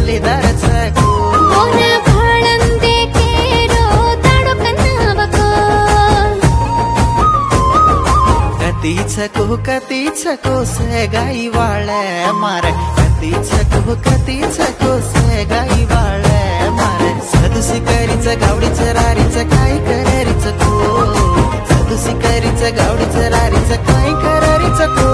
मालेदार छको मोन भळंदे केरो ताडो कन्नावको कती छको से गाई वाले मारे कती छको से गाई वाले मारे सदुसी करीच गावडीच रारीच काय करारीच को सदुसी करीच गावडीच रारीच काय करारीच को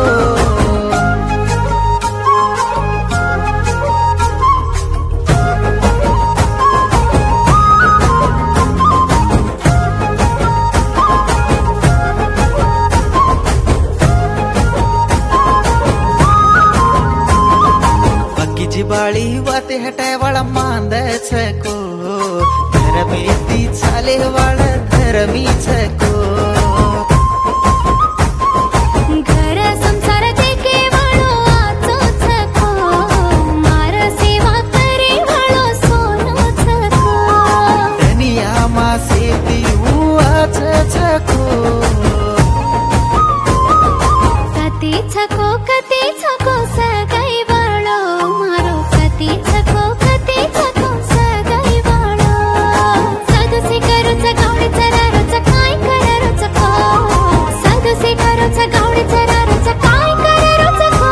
बाड़ी वाते हटाए वाला मांद छको धर्मेती चाले वाला धर्मी छको घर संसार देखे वालो आचो छको मार सेवा करे वालो सोनो छको दुनिया मा सेती आच छको कती छको सगाई वालो मारो कती छको सगाई वालो सदुसी करू छ गावडी चरारो छ काय करारो छ को सदुसी करू छ गावडी चरारो छ काय करारो छ को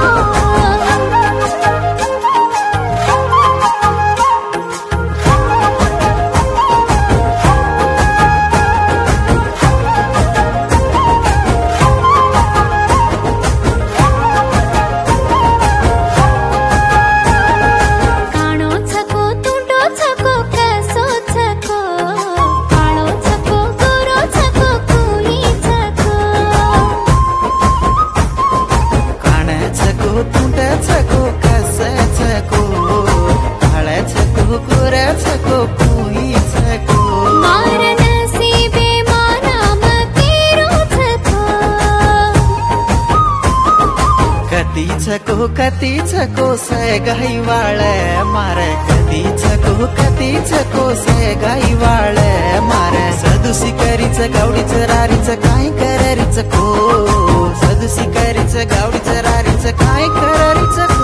कती छको से गाई वाले मारे कती छको से गाई वाले मारे सदुसी करीच गावडीच रारीच काय करारीच को सदुसी करीच गावडीच रारीच काय करारीच को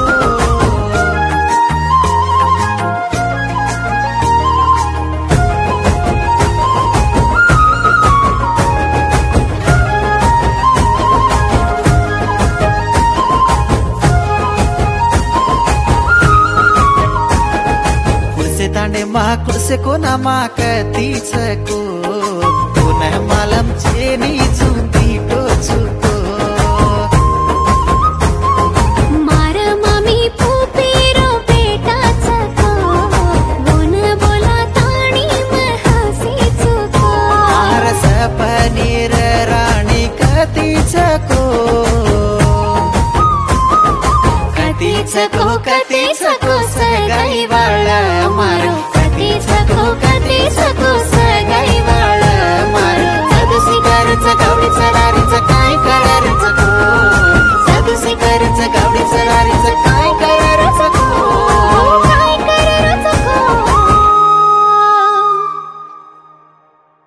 तांडे माकुड़ से कोना मा कती छको कोना मालम चेनी चुंदी टोचुको मार मामी पुपीरो बेटा छको बोन बोला ताणी में हसी छको मार सपनीर रानी कती छको सगाई वाला मारो कती छको सगाई वाला मारो सदुसी कर गावडी चरा